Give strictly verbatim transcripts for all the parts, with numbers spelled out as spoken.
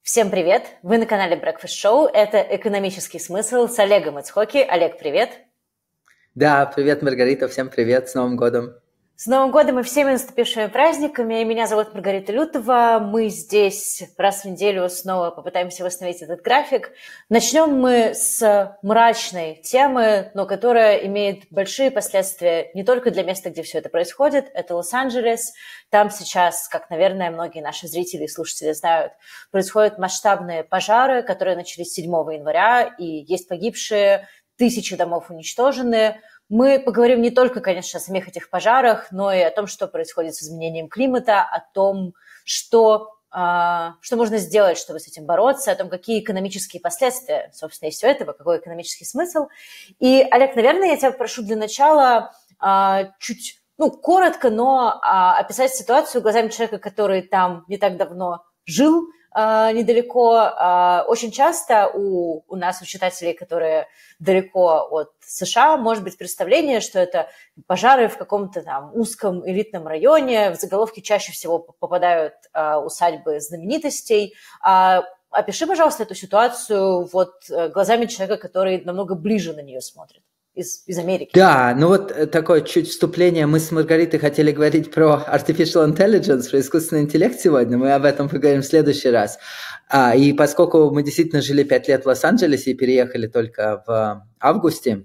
Всем привет! Вы на канале Breakfast Show. Это «Экономический смысл» с Олегом Ицхоки. Олег, привет! Да, привет, Маргарита, всем привет, с Новым годом! С Новым годом и всеми наступившими праздниками. Меня зовут Маргарита Лютова. Мы здесь раз в неделю снова попытаемся восстановить этот график. Начнем мы с мрачной темы, но которая имеет большие последствия не только для места, где все это происходит. Это Лос-Анджелес. Там сейчас, как, наверное, многие наши зрители и слушатели знают, происходят масштабные пожары, которые начались седьмого января, и есть погибшие, тысячи домов уничтожены. Мы поговорим не только, конечно, о самих этих пожарах, но и о том, что происходит с изменением климата, о том, что, э, что можно сделать, чтобы с этим бороться, о том, какие экономические последствия, собственно, есть у этого, какой экономический смысл. И, Олег, наверное, я тебя прошу для начала э, чуть, ну, коротко, но э, описать ситуацию глазами человека, который там не так давно жил, Uh, недалеко. Uh, очень часто у, у нас, у читателей, которые далеко от США, может быть представление, что это пожары в каком-то там узком элитном районе. В заголовки чаще всего попадают uh, усадьбы знаменитостей. Uh, опиши, пожалуйста, эту ситуацию вот глазами человека, который намного ближе на нее смотрит. Из, из Америки. Да, ну вот такое чуть вступление. Мы с Маргаритой хотели говорить про artificial intelligence, про искусственный интеллект сегодня. Мы об этом поговорим в следующий раз. А, и поскольку мы действительно жили пять лет в Лос-Анджелесе и переехали только в августе,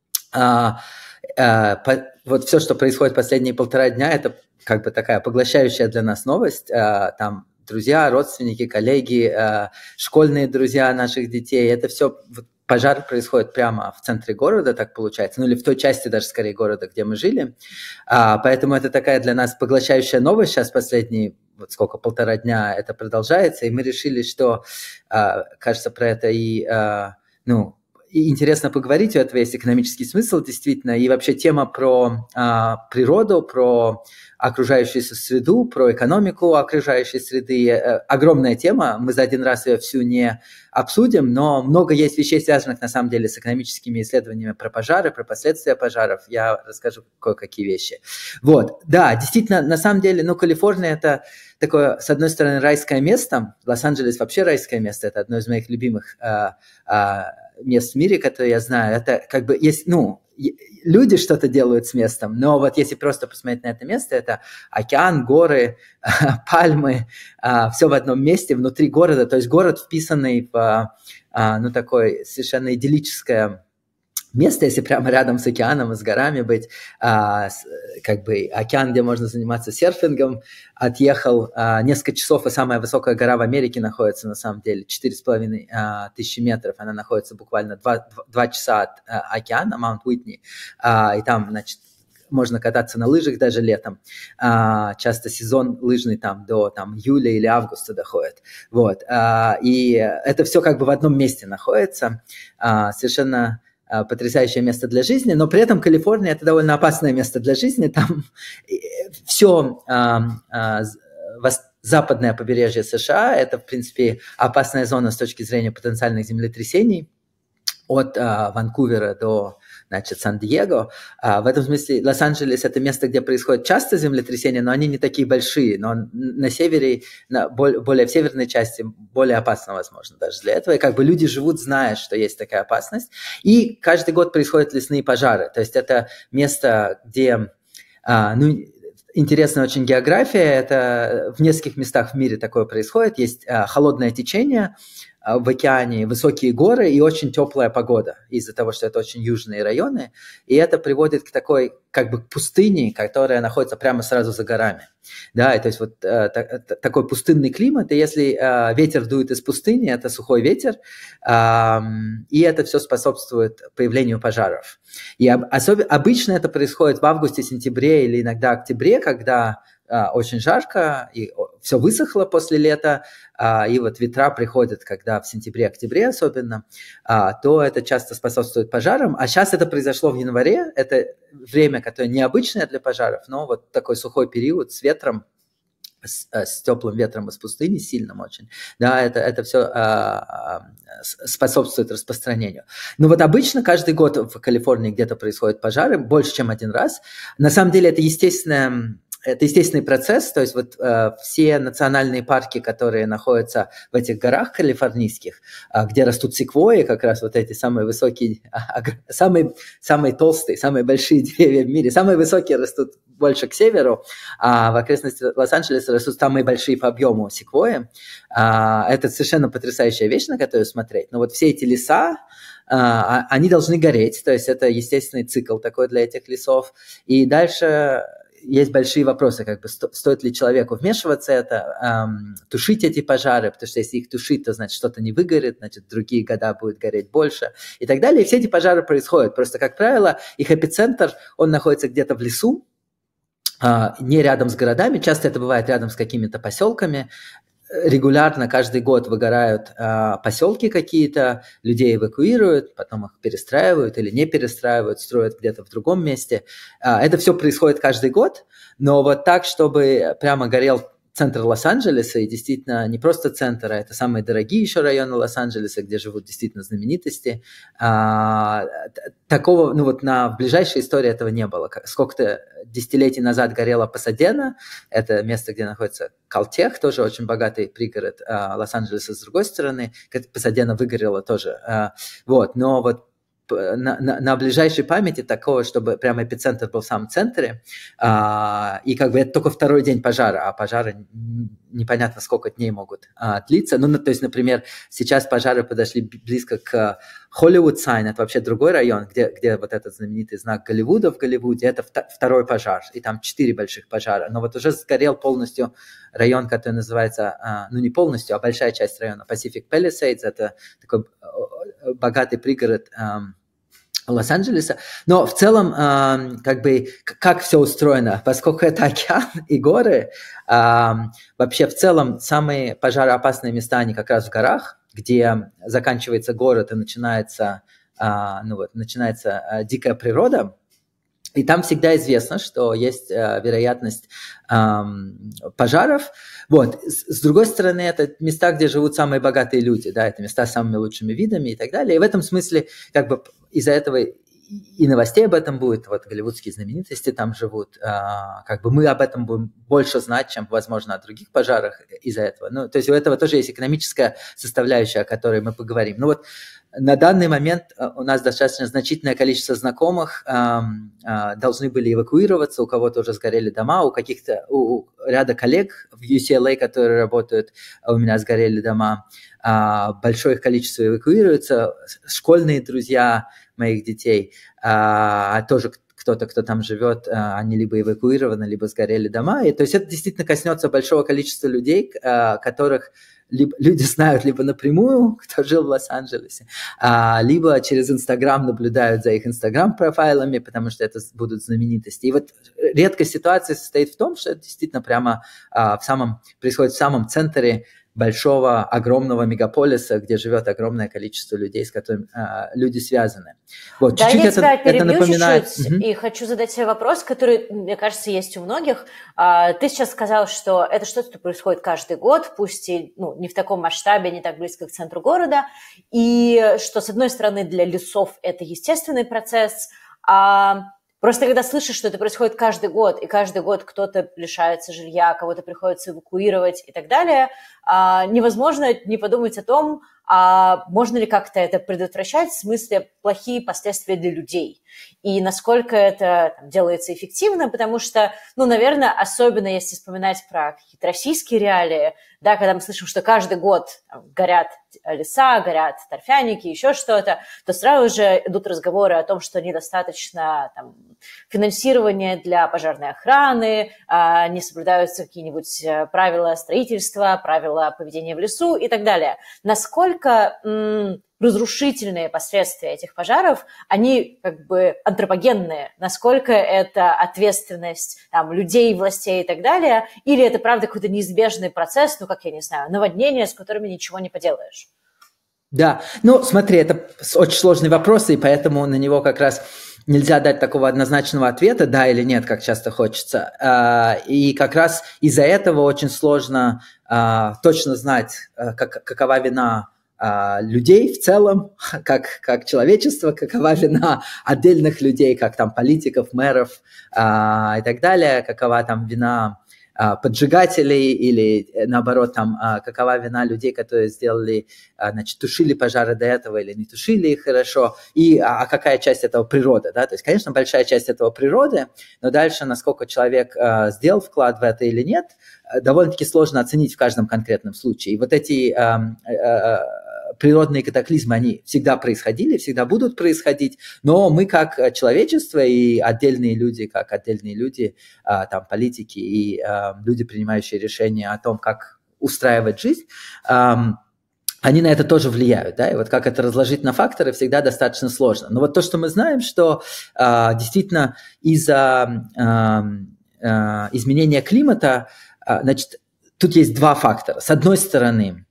а, а, по, вот все, что происходит последние полтора дня, это как бы такая поглощающая для нас новость. А, там друзья, родственники, коллеги, а, школьные друзья наших детей. Это все... Пожар происходит прямо в центре города, так получается, ну или в той части даже скорее города, где мы жили. А, поэтому это такая для нас поглощающая новость. Сейчас последние, вот сколько, полтора дня это продолжается, и мы решили, что, а, кажется, про это и, а, ну, и интересно поговорить, у этого есть экономический смысл действительно, и вообще тема про а, природу, про окружающую среду, про экономику окружающей среды. Огромная тема, мы за один раз ее всю не обсудим, но много есть вещей, связанных на самом деле с экономическими исследованиями про пожары, про последствия пожаров. Я расскажу кое-какие вещи. Вот, да, действительно, на самом деле, ну, Калифорния – это такое, с одной стороны, райское место. Лос-Анджелес вообще райское место, это одно из моих любимых а, а, мест в мире, которые я знаю. Это как бы есть, ну, люди что-то делают с местом, но вот если просто посмотреть на это место, это океан, горы, пальмы, все в одном месте, внутри города, то есть город, вписанный в, ну, такое совершенно идиллическое место, если прямо рядом с океаном и с горами быть, а, с, как бы океан, где можно заниматься серфингом, отъехал а, несколько часов, и самая высокая гора в Америке находится на самом деле четыре с половиной а, тысячи метров, она находится буквально два часа от а, океана, Маунт Уитни, а, и там, значит, можно кататься на лыжах даже летом. А, часто сезон лыжный там до там, июля или августа доходит. Вот. А, и это все как бы в одном месте находится, а, совершенно потрясающее место для жизни, но при этом Калифорния – это довольно опасное место для жизни. Там все а, а, западное побережье США – это, в принципе, опасная зона с точки зрения потенциальных землетрясений от а, Ванкувера до, значит, Сан-Диего. А, в этом смысле Лос-Анджелес – это место, где происходят часто землетрясения, но они не такие большие. Но на севере, на более, более в северной части, более опасно, возможно, даже для этого. И как бы люди живут, зная, что есть такая опасность. И каждый год происходят лесные пожары. То есть это место, где, а, ну, интересная очень география. Это в нескольких местах в мире такое происходит. Есть а, холодное течение в океане, высокие горы и очень теплая погода из-за того, что это очень южные районы. И это приводит к такой как бы пустыне, которая находится прямо сразу за горами. Да, и то есть вот э, так, такой пустынный климат, и если э, ветер дует из пустыни, это сухой ветер, э, и это все способствует появлению пожаров. И об, особ, обычно это происходит в августе, сентябре или иногда октябре, когда Uh, очень жарко, и все высохло после лета, uh, и вот ветра приходят, когда в сентябре-октябре особенно, uh, то это часто способствует пожарам. А сейчас это произошло в январе, это время, которое необычное для пожаров, но вот такой сухой период с ветром, с, с теплым ветром из пустыни, сильным очень, да, это, это все uh, способствует распространению. Но вот обычно каждый год в Калифорнии где-то происходят пожары, больше, чем один раз. На самом деле это естественное это естественный процесс, то есть вот э, все национальные парки, которые находятся в этих горах калифорнийских, э, где растут секвойи, как раз вот эти самые высокие, э, самые, самые толстые, самые большие деревья в мире, самые высокие растут больше к северу, а в окрестностях Лос-Анджелеса растут самые большие по объему секвойи. Э, это совершенно потрясающая вещь, на которую смотреть. Но вот все эти леса, Uh, они должны гореть, то есть это естественный цикл такой для этих лесов. И дальше есть большие вопросы, как бы сто, стоит ли человеку вмешиваться в это, эм, тушить эти пожары, потому что если их тушить, то значит что-то не выгорит, значит в другие года будет гореть больше и так далее. И все эти пожары происходят. Просто, как правило, их эпицентр, он находится где-то в лесу, э, не рядом с городами, часто это бывает рядом с какими-то поселками. Регулярно каждый год выгорают а, поселки какие-то, людей эвакуируют, потом их перестраивают или не перестраивают, строят где-то в другом месте. А, это все происходит каждый год, но вот так, чтобы прямо горел центр Лос-Анджелеса, и действительно не просто центр, а это самые дорогие еще районы Лос-Анджелеса, где живут действительно знаменитости. А, такого, ну вот на в ближайшей истории этого не было. Сколько-то десятилетий назад горела Пасадена, это место, где находится Калтех, тоже очень богатый пригород а, Лос-Анджелеса с другой стороны. Пасадена выгорела тоже. А, вот, но вот На, на, на ближайшей памяти такого, чтобы прямо эпицентр был в самом центре, а, и как бы это только второй день пожара, а пожары непонятно сколько дней могут а, длиться. Ну, то есть, например, сейчас пожары подошли близко к Hollywood Sign, это вообще другой район, где, где вот этот знаменитый знак Голливуда в Голливуде, это второй пожар, и там четыре больших пожара. Но вот уже сгорел полностью район, который называется, а, ну не полностью, а большая часть района Pacific Palisades, это такой богатый пригород эм, Лос-Анджелеса. Но в целом, эм, как бы, как все устроено, поскольку это океан и горы, эм, вообще в целом самые пожароопасные места, они как раз в горах, где заканчивается город и начинается, э, ну вот, начинается э, дикая природа. И там всегда известно, что есть э, вероятность э, пожаров. Вот. С, с другой стороны, это места, где живут самые богатые люди, да, это места с самыми лучшими видами и так далее. И в этом смысле, как бы из-за этого и новостей об этом будет, вот голливудские знаменитости там живут, э, как бы мы об этом будем больше знать, чем, возможно, о других пожарах из-за этого. Ну, то есть у этого тоже есть экономическая составляющая, о которой мы поговорим. Ну вот, на данный момент у нас достаточно значительное количество знакомых э, э, должны были эвакуироваться, у кого-то уже сгорели дома, у каких-то, у, у ряда коллег в ю си эл эй, которые работают, у меня сгорели дома, э, большое их количество эвакуируется, школьные друзья моих детей, а э, тоже кто-то, кто там живет, они либо эвакуированы, либо сгорели дома. И то есть это действительно коснется большого количества людей, которых либо люди знают либо напрямую, кто жил в Лос-Анджелесе, либо через Инстаграм наблюдают за их Инстаграм-профайлами, потому что это будут знаменитости. И вот редкая ситуация состоит в том, что это действительно прямо в самом, происходит в самом центре большого, огромного мегаполиса, где живет огромное количество людей, с которыми а, люди связаны. Вот, да, чуть-чуть я это, тебя перебью это напоминает... чуть-чуть, угу. И хочу задать тебе вопрос, который, мне кажется, есть у многих. А, ты сейчас сказал, что это что-то происходит каждый год, пусть и ну, не в таком масштабе, не так близко к центру города, и что, с одной стороны, для лесов это естественный процесс, а просто когда слышишь, что это происходит каждый год, и каждый год кто-то лишается жилья, кого-то приходится эвакуировать и так далее, невозможно не подумать о том, а можно ли как-то это предотвращать, в смысле плохие последствия для людей. И насколько это там делается эффективно, потому что, ну, наверное, особенно если вспоминать про какие-то российские реалии, да, когда мы слышим, что каждый год там, горят леса, горят торфяники, еще что-то, то сразу же идут разговоры о том, что недостаточно там, финансирования для пожарной охраны, не соблюдаются какие-нибудь правила строительства, правила поведения в лесу и так далее. Насколько м- разрушительные последствия этих пожаров, они как бы антропогенные, насколько это ответственность там, людей, властей и так далее, или это, правда, какой-то неизбежный процесс, ну, как я не знаю, наводнения, с которыми ничего не поделаешь. Да, ну, смотри, это очень сложный вопрос, и поэтому на него как раз нельзя дать такого однозначного ответа, да или нет, как часто хочется. И как раз из-за этого очень сложно точно знать, какова вина а, людей в целом, как, как человечество, какова вина отдельных людей, как там политиков, мэров а, и так далее, какова там вина а, поджигателей или, наоборот, там, а, какова вина людей, которые сделали, а, значит, тушили пожары до этого или не тушили их хорошо, и а, а какая часть этого природа, да, то есть, конечно, большая часть этого природы, но дальше, насколько человек а, сделал вклад в это или нет, довольно-таки сложно оценить в каждом конкретном случае. И вот эти а, а, природные катаклизмы, они всегда происходили, всегда будут происходить, но мы как человечество и отдельные люди, как отдельные люди, там, политики и люди, принимающие решения о том, как устраивать жизнь, они на это тоже влияют, да, и вот как это разложить на факторы, всегда достаточно сложно. Но вот то, что мы знаем, что действительно из-за изменения климата, значит, тут есть два фактора. С одной стороны,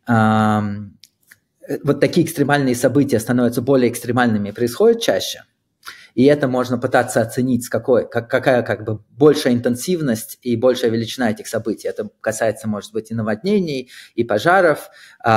вот такие экстремальные события становятся более экстремальными и происходят чаще. И это можно пытаться оценить, с какой, как, какая как бы большая интенсивность и большая величина этих событий. Это касается, может быть, и наводнений, и пожаров,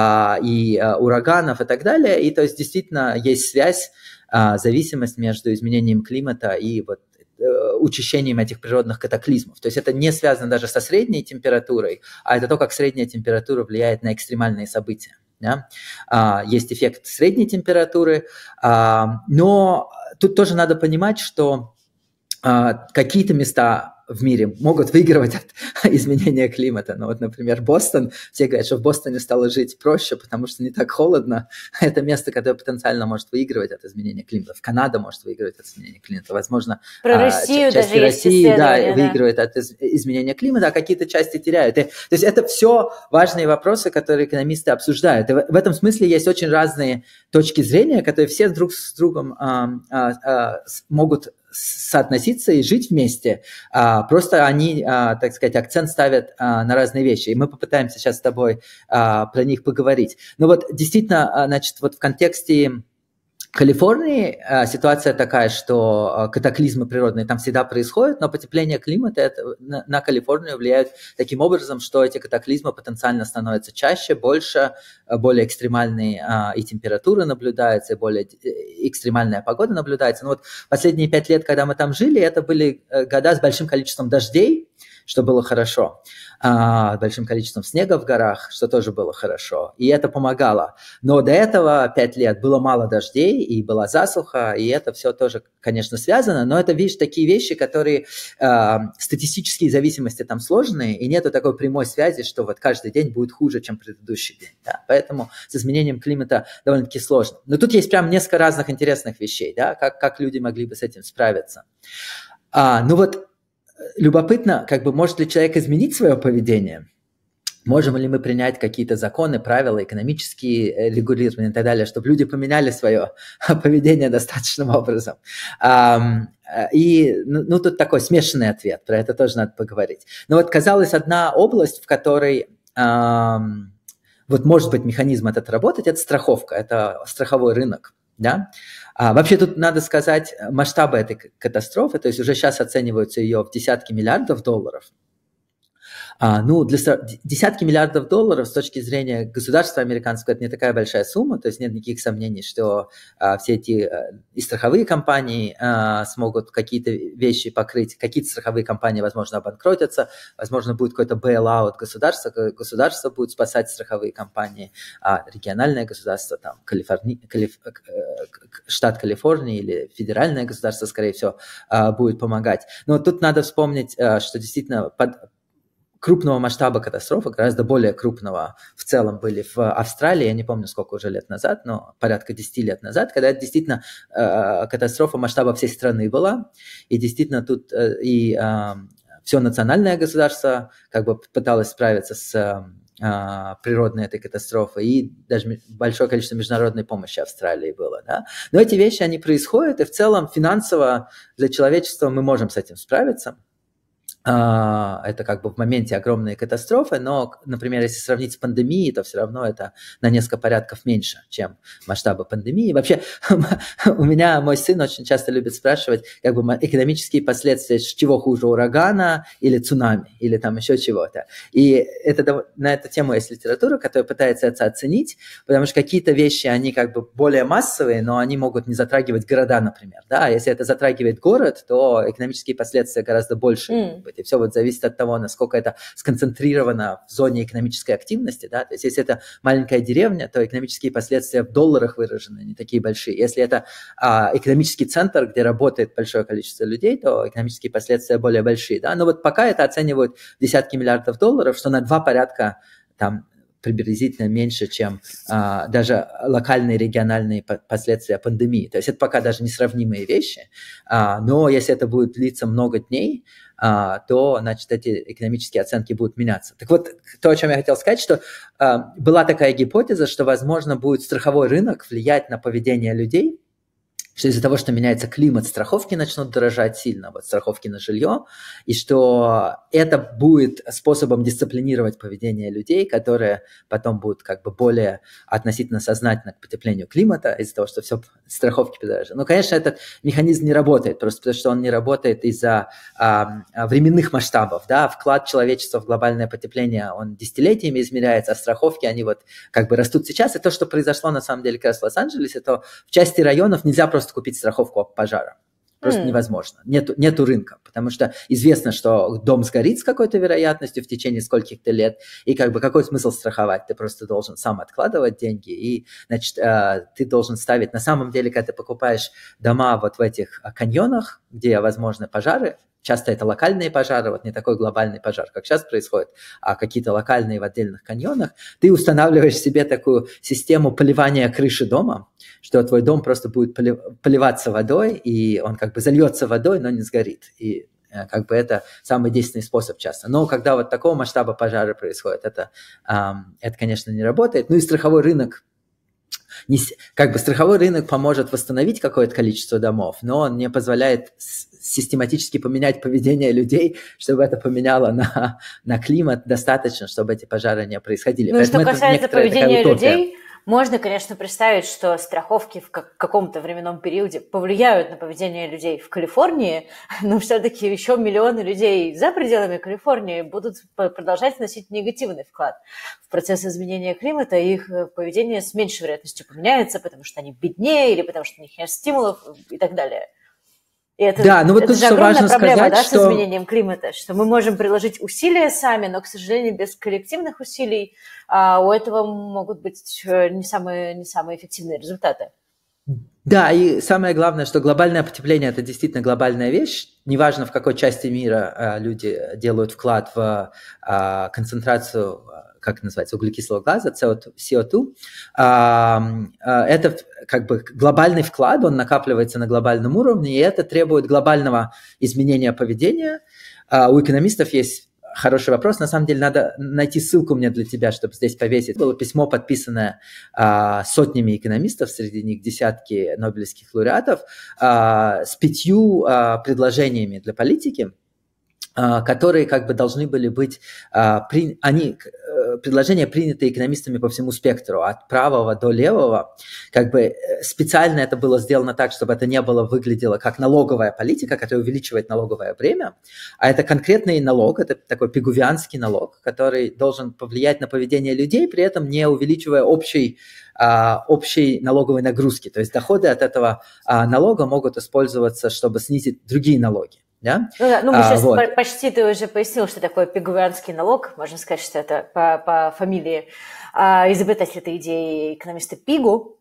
и ураганов и так далее. И то есть действительно есть связь, зависимость между изменением климата и вот учащением этих природных катаклизмов. То есть это не связано даже со средней температурой, а это то, как средняя температура влияет на экстремальные события. Да? А, есть эффект средней температуры, а, но тут тоже надо понимать, что а, какие-то места в мире могут выигрывать от изменения климата. Ну вот, например, Бостон. Все говорят, что в Бостоне стало жить проще, потому что не так холодно. Это место, которое потенциально может выигрывать от изменения климата. В Канада может выигрывать от изменения климата. Возможно, про Россию часть даже России есть да, да. выигрывает от изменения климата, а какие-то части теряют. И, то есть это все важные вопросы, которые экономисты обсуждают. И в, в этом смысле есть очень разные точки зрения, которые все друг с другом а, а, а, могут соотноситься и жить вместе. А, просто они, а, так сказать, акцент ставят а, на разные вещи. И мы попытаемся сейчас с тобой а, про них поговорить. Но вот действительно, а, значит, вот в контексте Калифорнии а, ситуация такая, что а, катаклизмы природные там всегда происходят, но потепление климата это, на, на Калифорнию влияет таким образом, что эти катаклизмы потенциально становятся чаще, больше, более экстремальные а, и температуры наблюдаются, и более экстремальная погода наблюдается. Но вот последние пять лет, когда мы там жили, это были года с большим количеством дождей, что было хорошо, а, большим количеством снега в горах, что тоже было хорошо, и это помогало. Но до этого пять лет было мало дождей, и была засуха, и это все тоже, конечно, связано, но это, видишь, такие вещи, которые а, статистические зависимости там сложные, и нету такой прямой связи, что вот каждый день будет хуже, чем предыдущий день. Да? Поэтому с изменением климата довольно-таки сложно. Но тут есть прям несколько разных интересных вещей, да? как, как люди могли бы с этим справиться. А, ну вот, любопытно, как бы может ли человек изменить свое поведение? Можем ли мы принять какие-то законы, правила, экономические регулирования и так далее, чтобы люди поменяли свое поведение достаточным образом? И ну, ну, тут такой смешанный ответ, про это тоже надо поговорить. Но вот казалось, одна область, в которой вот может быть механизм этот работать, это страховка, это страховой рынок. Да? А, вообще тут надо сказать масштабы этой катастрофы, то есть уже сейчас оцениваются ее в десятки миллиардов долларов. А, ну, для, десятки миллиардов долларов с точки зрения государства американского это не такая большая сумма, то есть нет никаких сомнений, что а, все эти а, и страховые компании а, смогут какие-то вещи покрыть, какие-то страховые компании, возможно, обанкротятся, возможно, будет какой-то bail-out государства, государство будет спасать страховые компании, а региональное государство, там, Калифорни... Калиф... штат Калифорния или федеральное государство, скорее всего, а, будет помогать. Но тут надо вспомнить, а, что действительно под крупного масштаба катастрофы, гораздо более крупного в целом были в Австралии, я не помню, сколько уже лет назад, но порядка десяти лет назад, когда это действительно э, катастрофа масштаба всей страны была, и действительно тут э, и э, все национальное государство как бы пыталось справиться с э, природной этой катастрофой, и даже большое количество международной помощи Австралии было. Да? Но эти вещи, они происходят, и в целом финансово для человечества мы можем с этим справиться. это как бы в моменте огромные катастрофы, но, например, если сравнить с пандемией, то все равно это на несколько порядков меньше, чем масштабы пандемии. Вообще, у меня мой сын очень часто любит спрашивать, как бы экономические последствия, чего хуже, урагана или цунами, или там еще чего-то. И это, на эту тему есть литература, которая пытается это оценить, потому что какие-то вещи, они как бы более массовые, но они могут не затрагивать города, например. Да? Если это затрагивает город, то экономические последствия гораздо больше. Mm. И все вот зависит от того, насколько это сконцентрировано в зоне экономической активности. Да? То есть если это маленькая деревня, то экономические последствия в долларах выражены, не такие большие. Если это а, экономический центр, где работает большое количество людей, то экономические последствия более большие. Да? Но вот пока это оценивают в десятки миллиардов долларов, что на два порядка там приблизительно меньше, чем а, даже локальные региональные последствия пандемии. То есть это пока даже несравнимые вещи, а, но если это будет длиться много дней, а, то, значит, эти экономические оценки будут меняться. Так вот, то, о чем я хотел сказать, что а, была такая гипотеза, что, возможно, будет страховой рынок влиять на поведение людей, что из-за того, что меняется климат, страховки начнут дорожать сильно, вот страховки на жилье, и что это будет способом дисциплинировать поведение людей, которые потом будут как бы более относительно сознательно к потеплению климата из-за того, что все страховки подорожают. Но, конечно, этот механизм не работает, просто потому что он не работает из-за а, временных масштабов. Да? Вклад человечества в глобальное потепление, он десятилетиями измеряется, а страховки, они вот как бы растут сейчас. И то, что произошло на самом деле как раз в Лос-Анджелесе, то в части районов нельзя просто купить страховку от пожара. Просто mm. невозможно. Нету, нету рынка, потому что известно, что дом сгорит с какой-то вероятностью в течение скольких-то лет, и как бы какой смысл страховать? Ты просто должен сам откладывать деньги, и, значит, ты должен ставить... На самом деле, когда ты покупаешь дома вот в этих каньонах, где возможны пожары, часто это локальные пожары, вот не такой глобальный пожар, как сейчас происходит, а какие-то локальные в отдельных каньонах, ты устанавливаешь себе такую систему поливания крыши дома, что твой дом просто будет поливаться водой, и он как бы зальется водой, но не сгорит. И как бы это самый действенный способ часто. Но когда вот такого масштаба пожара происходит, это, это конечно, не работает. Ну и страховой рынок, не, как бы страховой рынок поможет восстановить какое-то количество домов, но он не позволяет систематически поменять поведение людей, чтобы это поменяло на, на климат достаточно, чтобы эти пожары не происходили. Ну, что касается поведения людей, можно, конечно, представить, что страховки в каком-то временном периоде повлияют на поведение людей в Калифорнии, но все-таки еще миллионы людей за пределами Калифорнии будут продолжать вносить негативный вклад в процесс изменения климата, и их поведение с меньшей вероятностью поменяется, потому что они беднее или потому что у них нет стимулов и так далее. И это, да, ну вот это тут же что огромная важно проблема, сказать, да, что... с изменением климата, что мы можем приложить усилия сами, но, к сожалению, без коллективных усилий а у этого могут быть не самые, не самые эффективные результаты. Да, и самое главное, что глобальное потепление – это действительно глобальная вещь. Неважно, в какой части мира а, люди делают вклад в а, концентрацию, как это называется, углекислого газа, си о два. А, а, это как бы глобальный вклад, он накапливается на глобальном уровне, и это требует глобального изменения поведения. А, у экономистов есть хороший вопрос. На самом деле надо найти ссылку мне для тебя, чтобы здесь повесить. Было письмо, подписанное а, сотнями экономистов, среди них десятки нобелевских лауреатов, а, с пятью а, предложениями для политики, а, которые как бы должны были быть... А, при, они, предложения приняты экономистами по всему спектру, от правого до левого. Как бы специально это было сделано так, чтобы это не было выглядело как налоговая политика, которая увеличивает налоговое бремя, а это конкретный налог, это такой пигувианский налог, который должен повлиять на поведение людей, при этом не увеличивая общей, а, общей налоговой нагрузки. То есть доходы от этого а, налога могут использоваться, чтобы снизить другие налоги. Да? Ну, да, ну мы а, сейчас вот. почти ты уже пояснил, что такое пигувианский налог. Можно сказать, что это по, по фамилии а, изобретатель этой идеи экономиста Пигу.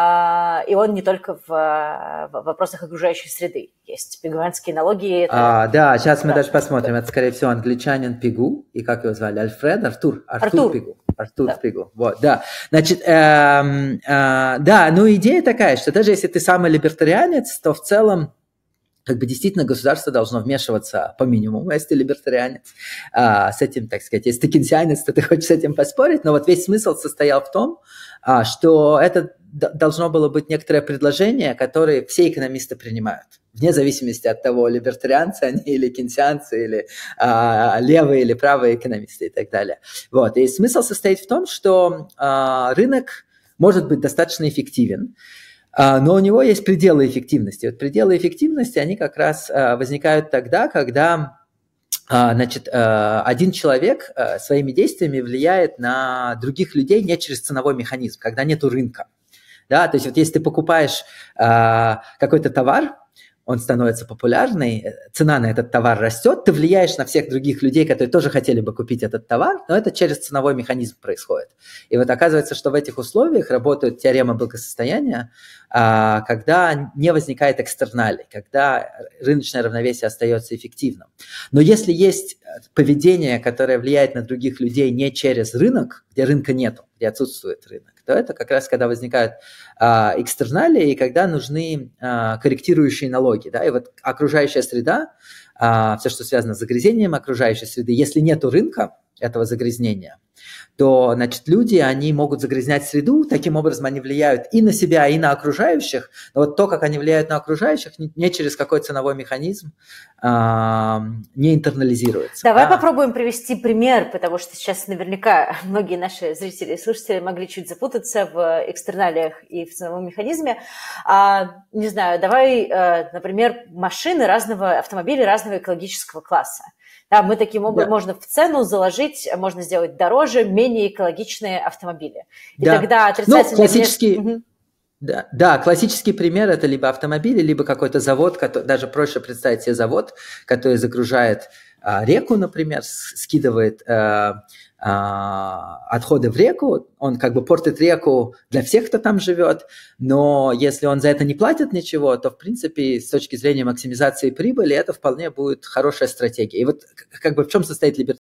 А, и он не только в, в вопросах окружающей среды. Есть пигувианские налоги. Это... А, да, сейчас мы даже посмотрим. Это, скорее всего, англичанин Пигу. И как его звали? Альфред? Артур? Артур, Артур. Пигу. Артур да. Пигу. Вот, да. Значит, эм, э, да, ну идея такая, что даже если ты самый либертарианец, то в целом как бы действительно государство должно вмешиваться по минимуму, если ты либертарианец, а, с этим, так сказать, если ты кейнсианец, то ты хочешь с этим поспорить, но вот весь смысл состоял в том, а, что это должно было быть некоторое предложение, которое все экономисты принимают, вне зависимости от того, либертарианцы они или кейнсианцы, или а, левые или правые экономисты и так далее. Вот. И смысл состоит в том, что а, рынок может быть достаточно эффективен, а, но у него есть пределы эффективности. Вот пределы эффективности, они как раз а, возникают тогда, когда Значит, один человек своими действиями влияет на других людей не через ценовой механизм, когда нету рынка. Да? То есть вот если ты покупаешь какой-то товар, он становится популярный, цена на этот товар растет, ты влияешь на всех других людей, которые тоже хотели бы купить этот товар, но это через ценовой механизм происходит. И вот оказывается, что в этих условиях работает теорема благосостояния, когда не возникает экстерналий, когда рыночное равновесие остается эффективным. Но если есть поведение, которое влияет на других людей не через рынок, где рынка нету, где отсутствует рынок, то это как раз когда возникают а, экстерналии и когда нужны а, корректирующие налоги. Да? И вот окружающая среда, а, все, что связано с загрязнением окружающей среды, если нет рынка этого загрязнения, то, значит, люди, они могут загрязнять среду, таким образом они влияют и на себя, и на окружающих, но вот то, как они влияют на окружающих, не через какой ценовой механизм а, не интернализируется. Давай да. попробуем привести пример, потому что сейчас наверняка многие наши зрители и слушатели могли чуть запутаться в экстерналиях и в ценовом механизме. А, не знаю, давай, например, машины разного, автомобили разного экологического класса. Да, мы таким образом, да. можно в цену заложить, можно сделать дороже, менее экологичные автомобили. И да. тогда отрицательный... Ну, классический, угу. да, да, классический пример – это либо автомобили, либо какой-то завод, который, даже проще представить себе завод, который загружает а, реку, например, скидывает а, а, отходы в реку, он как бы портит реку для всех, кто там живет, но если он за это не платит ничего, то, в принципе, с точки зрения максимизации прибыли, это вполне будет хорошая стратегия. И вот как бы в чем состоит либертарианство?